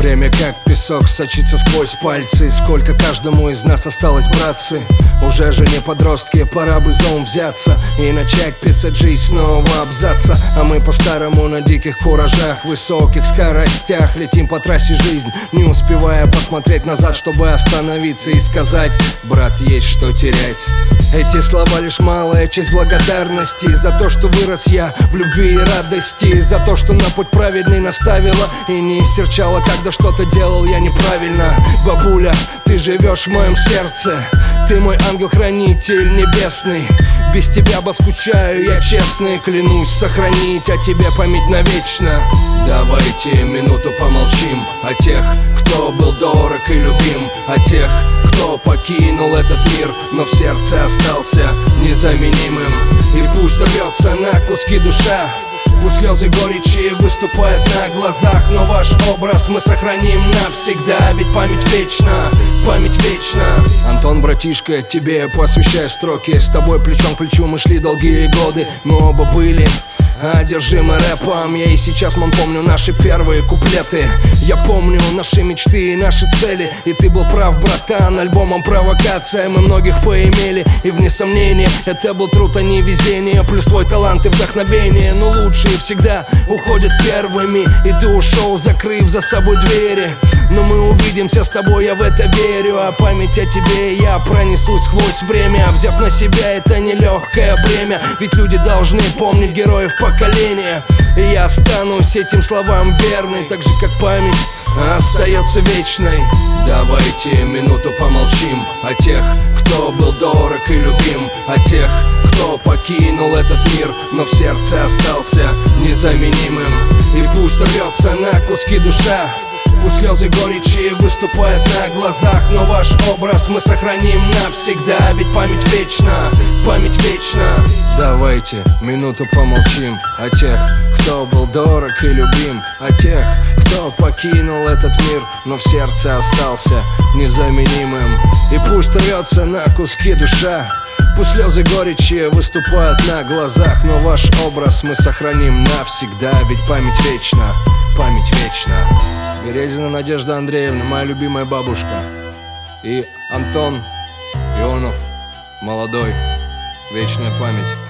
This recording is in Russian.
Время как песок сочится сквозь пальцы. Сколько каждому из нас осталось, братцы? Уже же не подростки, пора бы за ум взяться и начать писать жизнь с нового абзаца. А мы по-старому на диких куражах, высоких скоростях летим по трассе жизнь, не успевая посмотреть назад, чтобы остановиться и сказать: брат, есть что терять. Эти слова лишь малая часть благодарности за то, что вырос я в любви и радости, за то, что на путь праведный наставила и не серчала, когда что-то делал я неправильно. Бабуля, ты живешь в моем сердце, ты мой ангел-хранитель небесный. Без тебя бы скучаю, я честный, клянусь сохранить о тебе память навечно. Давайте минуту помолчим о тех, кто был дорог и любим, о тех, кто покинул этот мир, но в сердце остался незаменимым. И пусть рвется на куски душа, пусть слезы горечи выступают на глазах, но ваш образ мы сохраним навсегда, ведь память вечна, память вечна. Антон, братишка, тебе я посвящаю строки. С тобой плечом к плечу мы шли долгие годы, мы оба были одержимы рэпом. Я и сейчас, мам, помню наши первые куплеты. Я помню наши мечты и наши цели. И ты был прав, братан, альбомом провокация мы многих поимели. И вне сомнения, это был труд, а не везение. Плюс твой талант и вдохновение. Но лучшие всегда уходят первыми, и ты ушел, закрыв за собой двери. Но мы увидимся с тобой, я в это верю. А память о тебе я пронесу сквозь время, взяв на себя это нелегкое бремя. Ведь люди должны помнить героев поколения. И я останусь этим словам верной, так же как память остается вечной. Давайте минуту помолчим о тех, кто был дорог и любим, о тех, кто покинул этот мир, но в сердце остался незаменимым. И пусть рвется на куски душа, пусть слезы горечи выступают на глазах, но ваш образ мы сохраним навсегда, ведь память вечна, память вечна. Давайте минуту помолчим о тех, кто был дорог и любим, о тех, кто покинул этот мир, но в сердце остался незаменимым. И пусть рвется на куски душа, пусть слезы горечи выступают на глазах, но ваш образ мы сохраним навсегда, ведь память вечна, память вечна. Березина Надежда Андреевна, моя любимая бабушка. И Антон Ионов, молодой, вечная память.